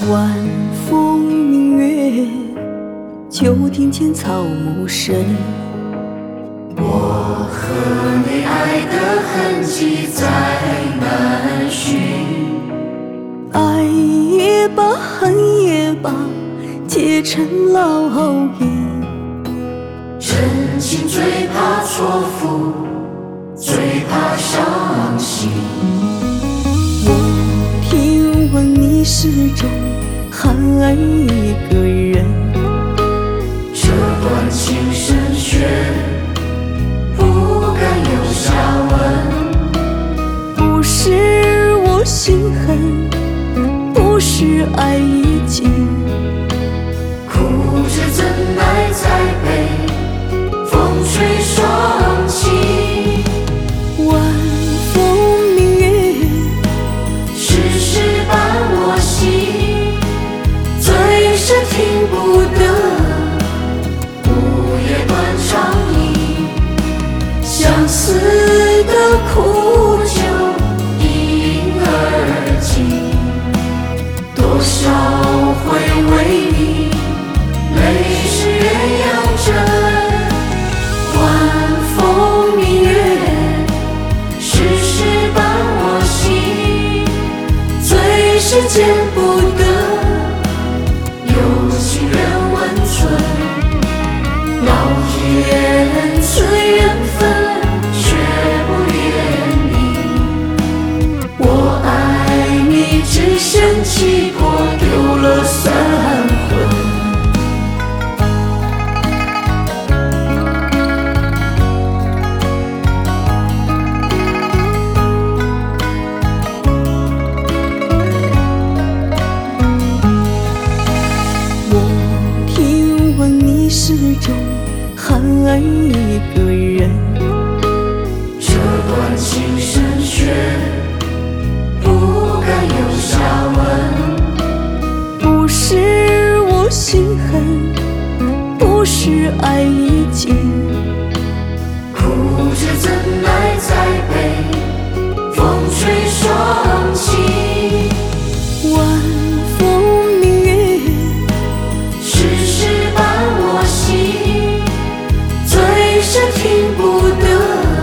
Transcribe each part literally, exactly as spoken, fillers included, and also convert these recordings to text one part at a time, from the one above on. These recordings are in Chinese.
晚风明月，秋庭前草木深。 我和你爱的痕迹再难寻， 爱也罢，恨也罢，皆成烙印。 真情最怕错付，最怕伤心。 我听闻你始终还爱一个人， 这段情深却不敢有下文。 不是我心狠，不是爱已尽， 哭着怎奈再被风吹双栖。 晚风明月， 世事伴我行，最是听不得午夜断肠音。相思的苦酒因而尽，多少回为你泪湿鸳鸯枕。晚风明月，世事伴我行，最是见不得有情人温存。老天赐缘分，却不怜悯。我爱你，只剩气魄，丢了三魂。 我听闻你始终还爱一个人， 这段情深却不敢有下文。 不是我心狠，不是爱已尽， 哭着怎奈再被风吹双栖。 晚风明月， 世事伴我行，最是听不得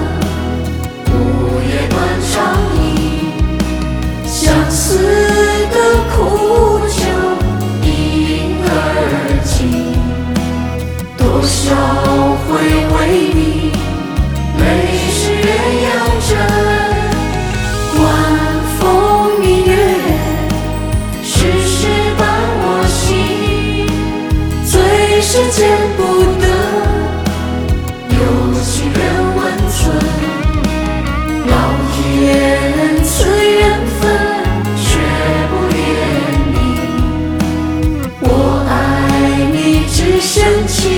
午夜断肠音。相思的苦酒因而尽，多少回为你泪湿鸳鸯枕。晚风明月，世事伴我行，最是见不得有情人温存。老天赐缘分，却不怜悯。我爱你，只剩气